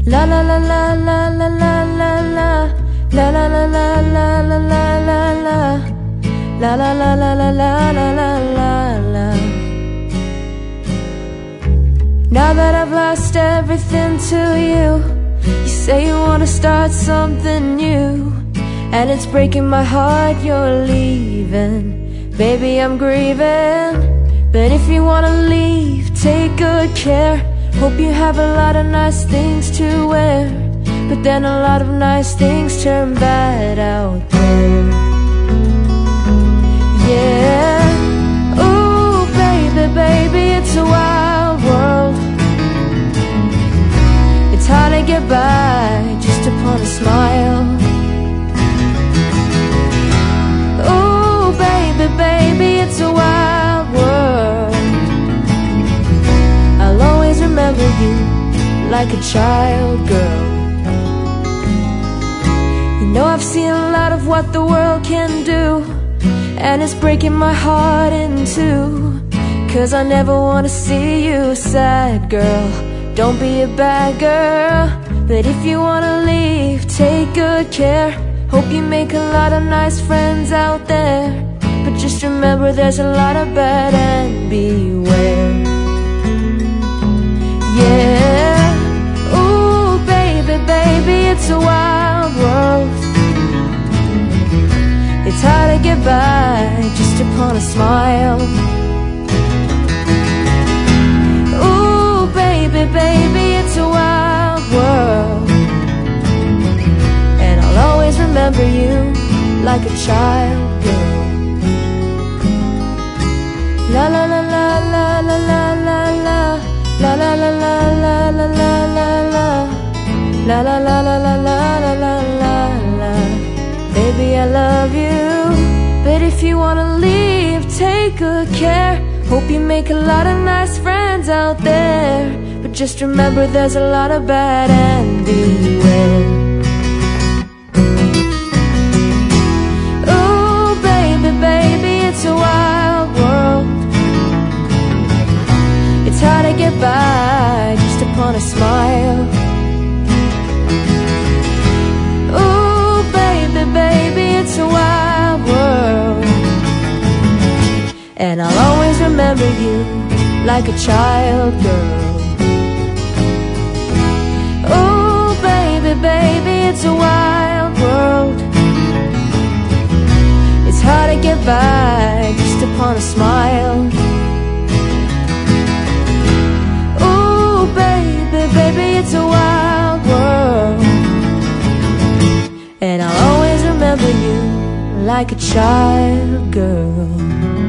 La la la la la la la la la. La la la la la la la la la. La la la la la la la la la la. Now that I've lost everything to you, you say you wanna start something new, and it's breaking my heart you're leaving. Baby, I'm grieving, but if you wanna leave, take good care. Hope you have a lot of nice things to wear, but then a lot of nice things turn bad out there. Yeah, ooh, baby, baby, it's a wild world. It's hard to get by just upon a smile. Ooh, baby, baby, it's a wild world. I'll always remember you like a child girl. You know I've seen a lot of what the world can do, and it's breaking my heart in two. 'Cause I never wanna see you sad, girl. Don't be a bad girl. But if you wanna leave, take good care. Hope you make a lot of nice friends out there, but just remember there's a lot of bad and beware. Yeah, ooh, baby, baby, it's a wild world. It's hard to get by just upon a smile. Ooh, baby, baby, it's a wild world, and I'll always remember you like a child girl. La la la la la la la la la. La la la la la la la la la. La la la la la la la la la la. Baby, I love you, but if you wanna leave, take good care. Hope you make a lot of nice friends out there, but just remember there's a lot of bad and beware. Ooh, baby, baby, it's a wild world. It's hard to get by just upon a smile. Ooh, baby, baby, it's a wild world, and I'll always remember you like a child girl. Ooh, baby, baby, it's a wild world. It's hard to get by just upon a smile. Baby, it's a wild world, and I'll always remember you like a child girl.